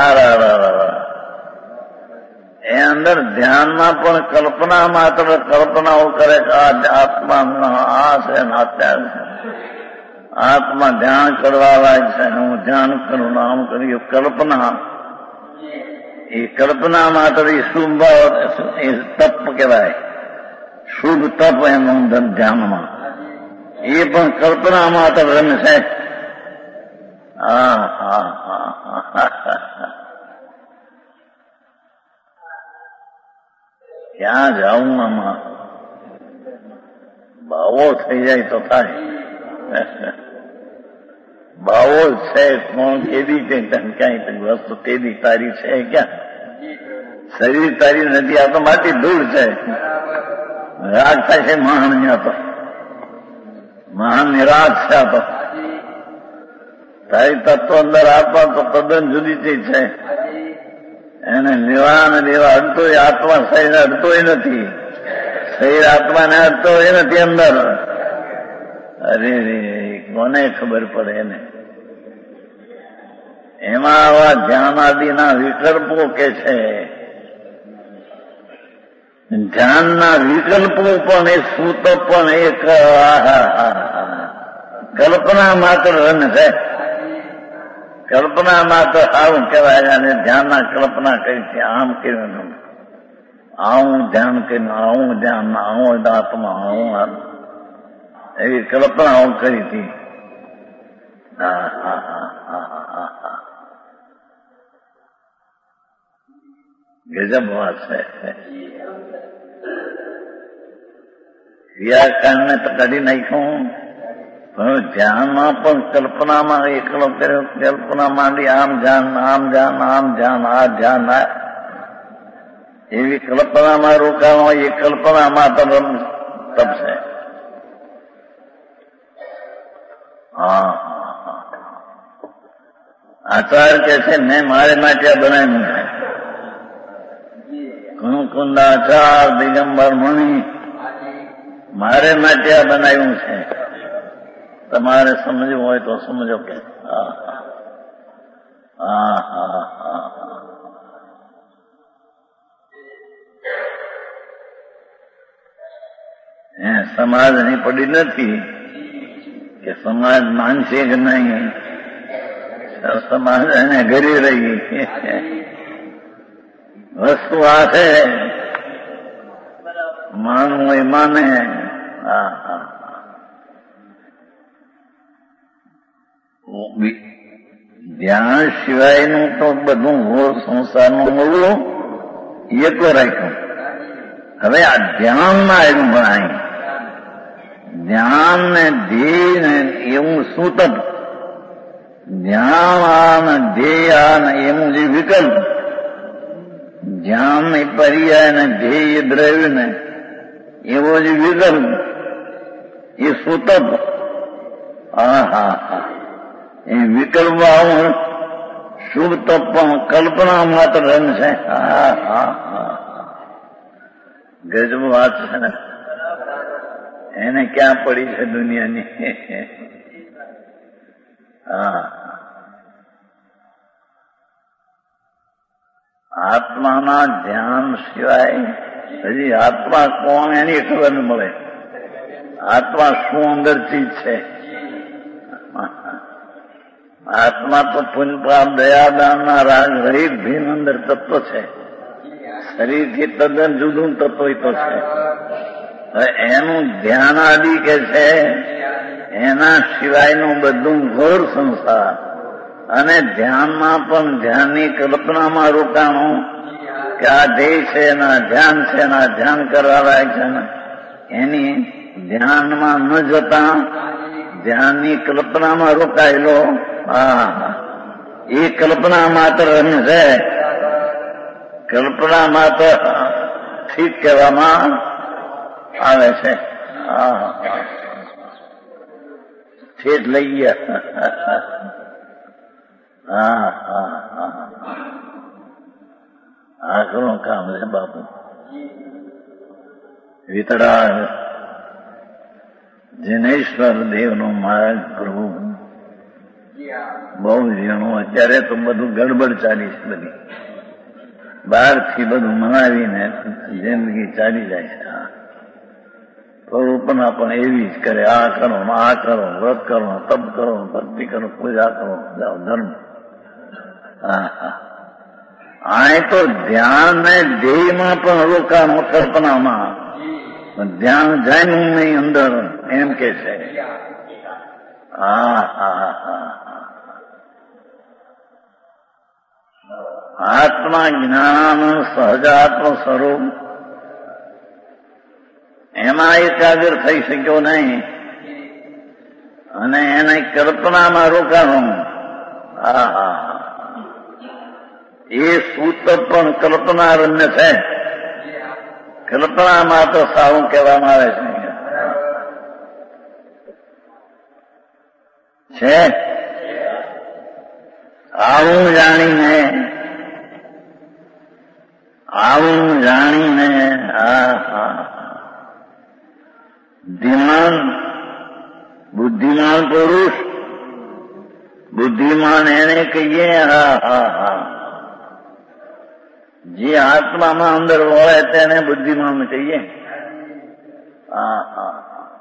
એ અંદર ધ્યાનમાં પણ કલ્પના માત્ર કલ્પનાઓ કરે કે આ આત્મા આ છે ને અત્યારે આત્મા ધ્યાન કરવા લાયક છે ને હું ધ્યાન કરું આમ કરી કલ્પના. એ કલ્પના માત્ર એ શુભ ભાવ એ તપ કહેવાય. શુભ તપ એનું ધ્યાનમાં એ પણ કલ્પના માત્ર રમે છે. હા હા હા ક્યાં જાઉં આમાં ભાવો થઈ જાય તો થાય ભાવો છે કોણ કેદી ક્યાંય વસ્તુ તેદી તારી છે ક્યાં શરીર તારી નથી આ તો માટી ધૂળ છે રાગ થાય છે મહાન ત્યાં તો મહાન નિરાગ છે આ તો તારી તત્વ અંદર આપવા તો તદ્દન જુદી ચીજ છે એને લેવા ને લેવા અડતો આત્મા શરીર અડતોય નથી શરીર આત્માને અડતો એ નથી અંદર અરે રે કોને ખબર પડે એને એમાં આવા ધ્યાન આદિના વિકલ્પો કે છે ધ્યાનના વિકલ્પો પણ એ સૂત પણ એક કલ્પના માત્ર રન છે કલ્પના માત્ર આવું કહેવાય અને ધ્યાનના કલ્પના કરી છે આમ કર્યું આવું ધ્યાન કર્યું આવું ધ્યાન આવું આત્મા આવું એવી કલ્પનાઓ કરી હતી હા હા હા હા હા ગજબ વાત છે વ્યાકરણ ને તો કાઢી નાખ્યું પણ ધ્યાનમાં પણ કલ્પનામાં એકલો કર્યો કલ્પના માંડી આમ ધ્યાન આમ ધ્યાન આમ ધ્યાન આ ધ્યાન આ એવી કલ્પનામાં રોકાણો એ કલ્પનામાં તમ તપશે હા આચાર્ય કે છે મેં મારે માટે આ બનાવ્યું છે કુંકુંદાચાર દિગંબર મુનિ મારે માટે આ બનાવ્યું છે તમારે સમજવું હોય તો સમજો કે હા હા હા હા એ સમાજની પડી નથી કે સમાજ માનશે કે નહીં સમાજ એને ઘરી રહી વસ્તુ આ છે માનવું એ માને હા હા ધ્યાન સિવાયનું તો બધું સંસારનું મળવું એ તો રાખ્યું હવે આ ધ્યાનમાં એનું ભણાય ધ્યાન ને ધ્યેય ને એવું સૂતક ધ્યાન આ ધ્યેય આ એવું જે વિકલ્પ ધ્યાન ને પર્યાય ને ધ્યેય દ્રવ્ય ને એવો જે વિકલ્પ એ સૂતક હા હા હા એ વિકલ્પ આવું શુભ તપ કલ્પના માત્ર રન છે હા હા હા ગજબ વાત છે ને એને ક્યાં પડી છે દુનિયાની હા આત્માના ધ્યાન સિવાય હજી આત્મા કોણ એની ખબર ન મળે આત્મા શું અંદર ચીજ છે આત્મા તો પુનપાપ દયાદાનના રાગ રહિત ભીન અંદર તત્વ છે શરીરથી તદ્દન જુદું તત્વ તો છે એનું ધ્યાન આદિ કે છે એના સિવાયનું બધું ઘોર સંસાર અને ધ્યાનમાં પણ ધ્યાનની કલ્પનામાં રોકાણું કે આ ધ્યેય છે એના ધ્યાન છે એના ધ્યાન કરવા લાયક છે ને એની ધ્યાનમાં ન જતા ધ્યાનની કલ્પનામાં રોકાયેલો હા એ કલ્પના માત્ર છે કલ્પના માત્ર ઠીક કહેવામાં આવે છે હા ઠેઠ લઈ ગયા હા હા હા આખરું કામ છે બાપુ વિતરાગ જિનેશ્વર દેવનો માર્ગ પ્રભુ બહુ ઝીણું અત્યારે તો બધું ગડબડ ચાલી છે બધી બહારથી બધું મનાવીને જિંદગી ચાલી જાય છે કલ્પના પણ એવી જ કરે આ કરો આ કરો વ્રત કરો તપ કરો ભક્તિ કરો પૂજા કરો જાઓ ધર્મ હા હા આ તો ધ્યાન ને ધ્યેયમાં પણ રોકાણ કલ્પનામાં ધ્યાન જાય નહીં અંદર એમ કે છે હા હા હા આત્મા જ્ઞાન સહજાત્મ સ્વરૂપ એમાં એકાગ્ર થઈ શક્યો નહીં અને એને કલ્પનામાં રોકાણું. હા, એ સૂત્ર પણ કલ્પનારમ્ય છે. કલ્પનામાં તો સારું કહેવામાં આવે છે. આવું જાણીને આવું જાણીને હા હા બુદ્ધિમાન બુદ્ધિમાન પુરુષ બુદ્ધિમાન એને કહીએ. હા હા હા જે આત્મામાં અંદર વળે તેને બુદ્ધિમાન કહીએ. હા હા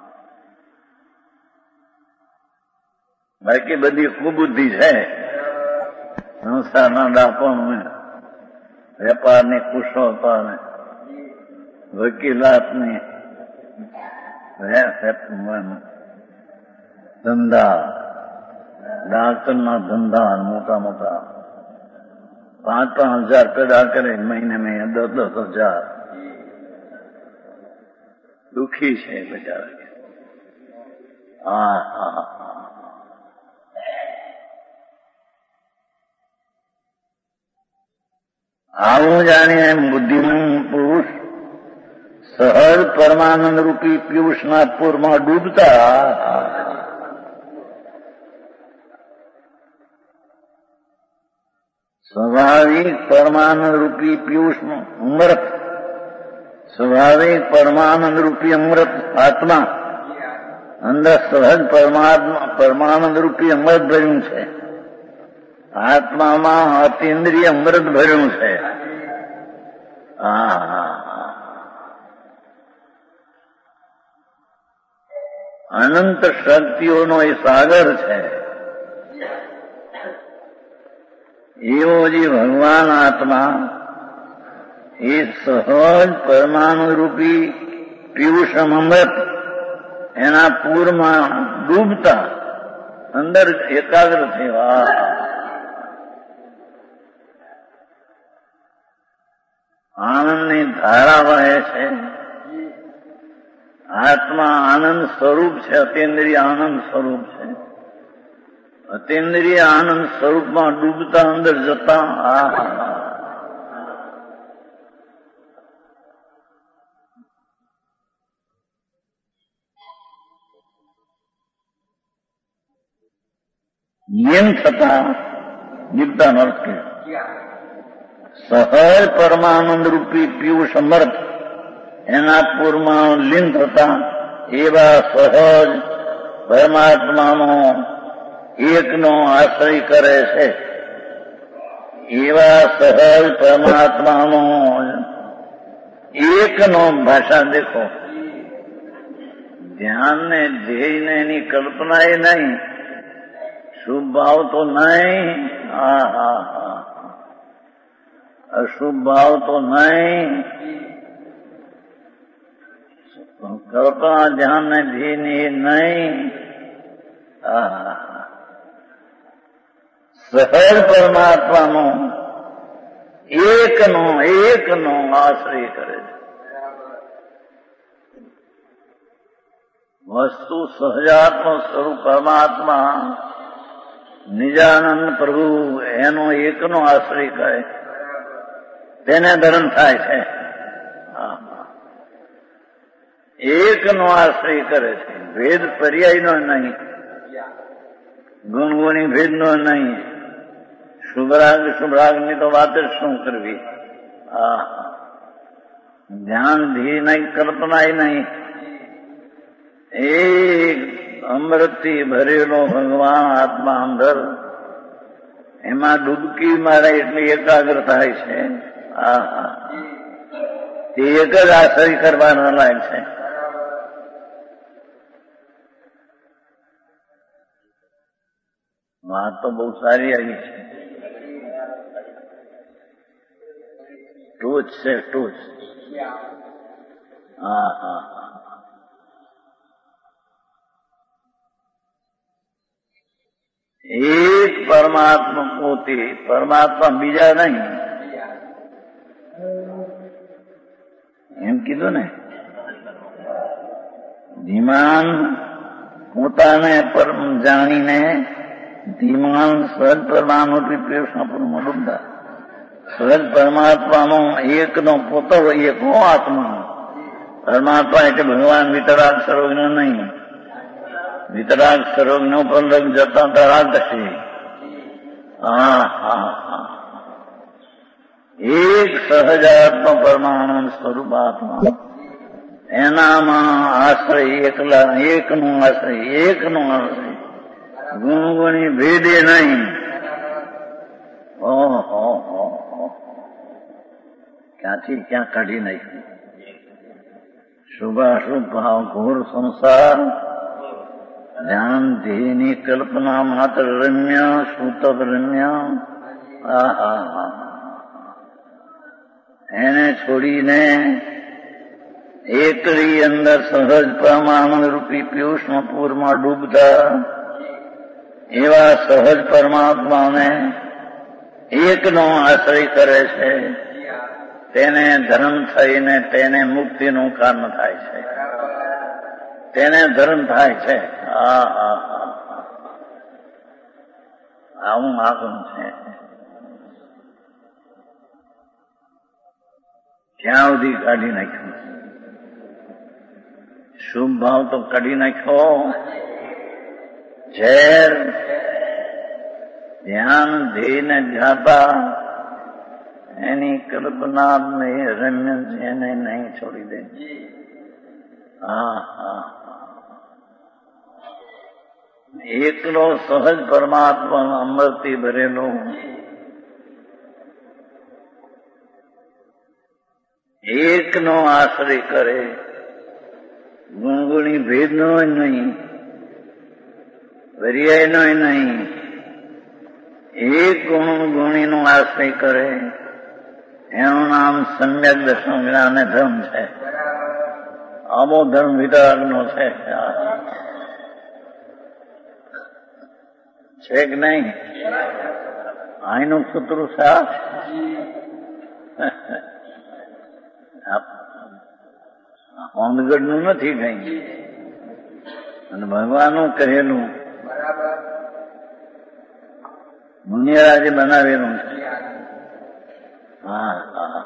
બાકી બધી કુબુદ્ધિ છે. સંસારના ડાપણ, વેપારની કુશળતા, વકીલાતની ધંધા, ડાક્ટરના ધંધા મોટા મોટા પાંચ પાંચ હજાર પેદા કરે મહિને મહિને દસ દસ હજાર દુઃખી છે બિચારા. હા હા આવું જાણીને બુદ્ધિમાન પુરુષ સહજ પરમાનંદ રૂપી પિયુષના પૂરમાં ડૂબતા સ્વાભાવિક પરમાનંદ રૂપી પિયુષ અમૃત સ્વાભાવિક પરમાનંદ રૂપી અમૃત આત્મા અંદર સહજ પરમાત્મા પરમાનંદ રૂપી અમૃત ભર્યું છે. આત્મામાં અતિન્દ્રિય અમૃત ભર્યું છે. હા હા અનંત શક્તિઓનો એ સાગર છે. એવો જે ભગવાન આત્મા એ સહજ પરમાણુ રૂપી પિયુષ અમૃત એના પૂરમાં ડૂબતા અંદર એકાગ્ર થયા. આનંદની ધારા વહે છે. આત્મા આનંદ સ્વરૂપ છે. અતિન્દ્રિય આનંદ સ્વરૂપ છે. અતિન્દ્રિય આનંદ સ્વરૂપમાં ડૂબતા અંદર જતા આ નિયમ થતા જીવતા નરકે સહજ પરમાનંદ રૂપી પિયુષ અમૃત એના પૂરમાં લીન થતા એવા સહજ પરમાત્માનો એકનો આશ્રય કરે છે. એવા સહજ પરમાત્માનો એકનો ભાષા દેખો ધ્યાનને ધ્યેયને એની કલ્પના એ નહીં, શુભ ભાવ તો નહીં, હા હા હા અશુભ ભાવ તો નહીં, કલ્પના ધ્યાન ને ધ્યેયની નહીં. સહજ પરમાત્માનો એકનો એકનો આશ્રય કરે છે. વસ્તુ સહજાત્મ સ્વરૂપ પરમાત્મા નિજાનંદ પ્રભુ એનો એકનો આશ્રય કરે તેને ધર્મ થાય છે. એકનો આશ્રય કરે છે. ભેદ પર્યાયનો નહીં, ગુણગુણી ભેદનો નહીં, શુભરાગ શુભરાગની તો વાત જ શું કરવી. હા ધ્યાન ધી નહીં, કલ્પના નહીં, એક અમૃતથી ભરેલો ભગવાન આત્મા અંદર એમાં ડૂબકી મારે એટલી એકાગ્ર થાય છે. હા હા તે એક જ આશ્રય કરવાનો લાયક છે. વાત તો બહુ સારી આવી છે. ટોચ છે ટોચ. હા હા એક પરમાત્મા પોતે, પરમાત્મા બીજા નહીં. કીધું ને ધીમાન પોતાને પરમ જાણીને ધીમાન સહજ પરમાત્મા કૃષ્ણપુરમાં ડૂબતા સહજ પરમાત્માનો એકનો પોતો એકો આત્મા પરમાત્મા એટલે ભગવાન વિતરાગ સર્વજ્ઞ નહીં વિતરાગ સર્વજ્ઞ પર લગ જતા તરાગ થશે હા હા હા એક સહજાત્મા પરમાનંદ સ્વરૂપ આત્મા એનામાં આશ્રય એકલા એકનો આશ્રય એકનો આશ્રય ગુણગુણી ભેદે નહીં ઓહો ક્યાંથી ક્યાં કાઢી નાખ્યું શુભાશુભ ભાવ ઘોર સંસાર ધ્યાન ધ્યેયની કલ્પના માત્ર રમ્ય સુતદ રમ્ય આહા એને છોડીને એકલી અંદર સહજ પરમાનંદ રૂપી પિયુષના પૂરમાં ડૂબતા એવા સહજ પરમાત્માને એકનો આશ્રય કરે છે તેને ધર્મ થઈને તેને મુક્તિનું કારણ થાય છે તેને ધર્મ થાય છે હા હા હા આવું આગળ છે ક્યાં સુધી કાઢી નાખ્યું શુભ ભાવ તો કાઢી નાખ્યો ઝેર ધ્યાન ધ્યેયને જાતા એની કલ્પના ને રમ્ય છે એને નહીં છોડી દે હા હા એકલો સહજ પરમાત્મા અમૃતથી ભરેલો એકનો આશ્રય કરે ગુણગુણી ભેદનો નહીં પર્યાયનો નહીં એક ગુણ ગુણીનો આશ્રય કરે એનું નામ સમ્યક દર્શન જ્ઞાન ધર્મ છે આમો ધર્મ વિતરાગનો છે છે કે નહીં અહીંનું સૂત્રું સાફ હોમગઢનું નથી કઈ અને ભગવાનનું કહેલું મુનિરાજે બનાવેલું છે હા હા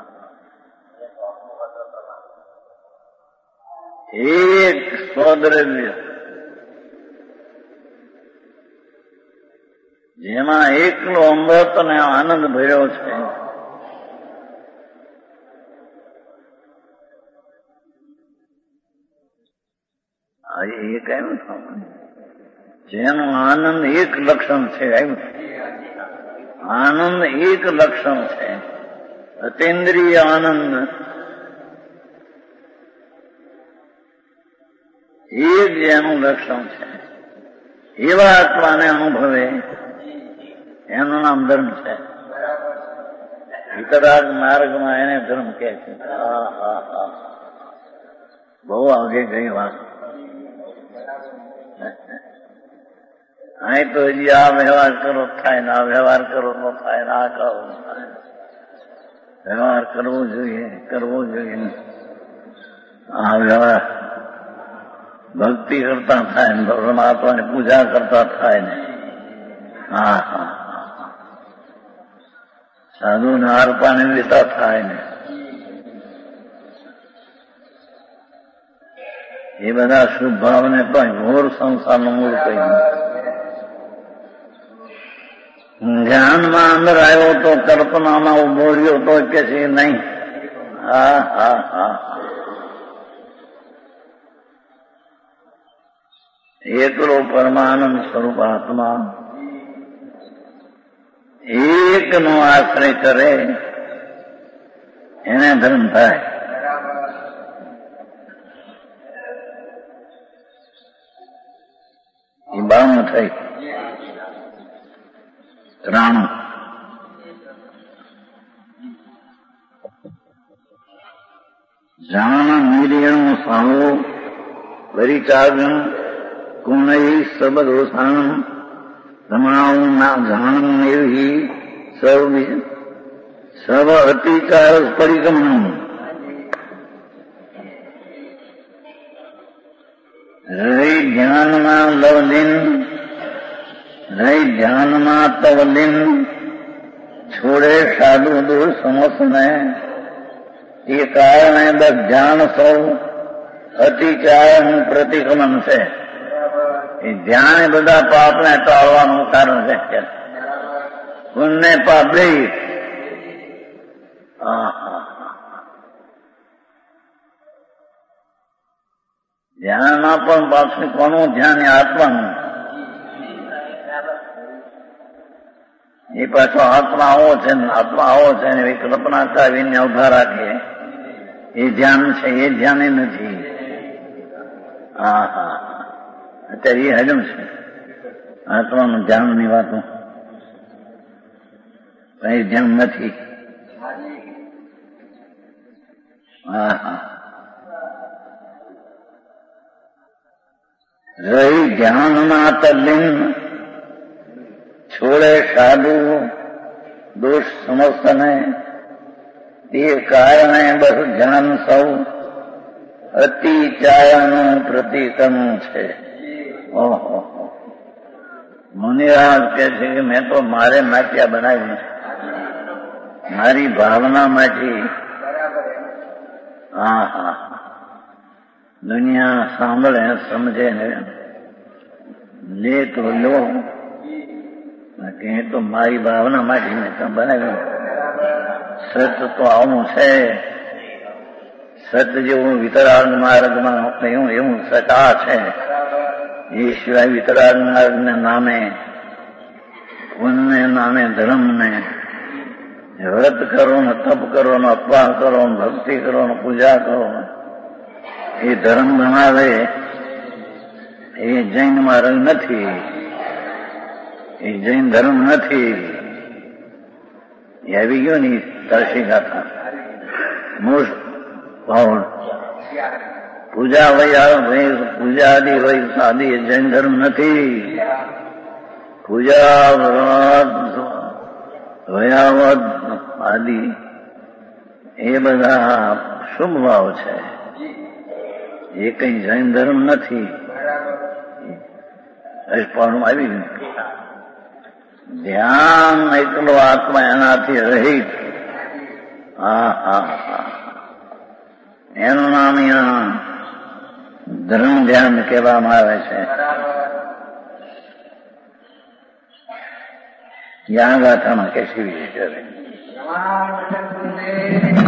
એક સ્વદ્રવ્ય જેમાં એકલો અમૃત અને આનંદ ભર્યો છે એ કેમ જેનું આનંદ એક લક્ષણ છે એમ આનંદ એક લક્ષણ છે અતિન્દ્રિય આનંદ એ જ એનું લક્ષણ છે એવા આત્માને અનુભવે એનું નામ ધર્મ છે વિતરાગ માર્ગમાં એને ધર્મ કહે છે હા હા હા બહુ આગે ગઈ વાત અહીં તો હજી આ વ્યવહાર કરો થાય ને આ વ્યવહાર કરો તો થાય ને આ કરો થાય વ્યવહાર કરવો જોઈએ કરવો જોઈએ આ વ્યવહાર ભક્તિ કરતા થાય ને પરમાત્માની પૂજા કરતા થાય ને હા હા સાધુ ને હાર પાણી લેતા થાય ને એ બધા શુભ ભાવને પણ ઘોર સંસારનું મૂળ કહ્યું ધ્યાનમાં અંદર આવ્યો તો કલ્પનામાં ઉભો રહ્યો તો કે છે નહીં હા હા હા એકલો પરમાનંદ સ્વરૂપ આત્મા એકનો આશ્રય કરે એને ધર્મ થાય એ બાવન થઈ ત્રાણું જાણ નિર્યણું સાહો પરિચાગણ કુણઈ સબદોષાણ રમણાવું ના જાણ એવી સર્વ સર્વ અતિચાર પરિગમન ધ્યાનમાં લવલીન રહી ધ્યાનમાં તવલીન છોડે સાધુ દૂર સમસને એ કારણે બસ ધ્યાન સૌ અતિચાય પ્રતિક્રમણ છે. એ ધ્યાન એ બધા પાપને ટાળવાનું કારણ છે. પુણ્ય પાપ બે ધ્યાનમાં પણ પાછું કોનું ધ્યાન એ આત્માનું. એ પાછો આત્મા આવો છે ને આત્મા આવો છે ને એવી કલ્પના કાઢીને ઉભા રાખે એ ધ્યાન છે. એ ધ્યાન નથી. હા હા અત્યારે એ હજમ છે આત્માનું ધ્યાનની વાતો. એ ધ્યાન નથી. હા હા રહી ધ્યાનમાં તલ્લીન છોડે સાધુ દોષ સમસ્તને તે કારણે બસ ધ્યાન સૌ અતિ ચાયાનું પ્રતિક્રમણ છે. ઓહો મુનિરાજ કહે છે કે મેં તો મારે માટિયા બનાવી છે, મારી ભાવના માંથી. હા હા દુનિયા સાંભળે સમજે ને લે તો લો, બાકી તો મારી ભાવના માંથી મેં તો બનાવ્યું. સત તો આવું છે. સત જેવું વિતરાગ માર્ગમાં કહ્યું એવું સત આ છે. એ સિવાય વિતરાગ માર્ગને નામે પુણ્યને નામે ધર્મને વ્રત કરો ને તપ કરો ને અપવાહ કરો ને ભક્તિ કરો ને પૂજા કરો એ ધર્મ બનાવે એ જૈન માર્ગ નથી. એ જૈન ધર્મ નથી. એ આવી ગયો ને તરસી ગાથા મૂળ ભાવ. પૂજા વય પૂજા આદિ વય સાદી એ જૈન ધર્મ નથી. પૂજા વ્રત વયાવત આદિ એ બધા શુભ ભાવ છે. એ કઈ જૈન ધર્મ નથી. અષ્ટપહુમાં આવી ગયું. ધ્યાન એકલો આત્મા એનાથી રહિત. હા હા હા એનું નામ અહીંયા ધર્મ ધ્યાન કહેવામાં આવે છે. યા ગાથામાં કેસી વિશે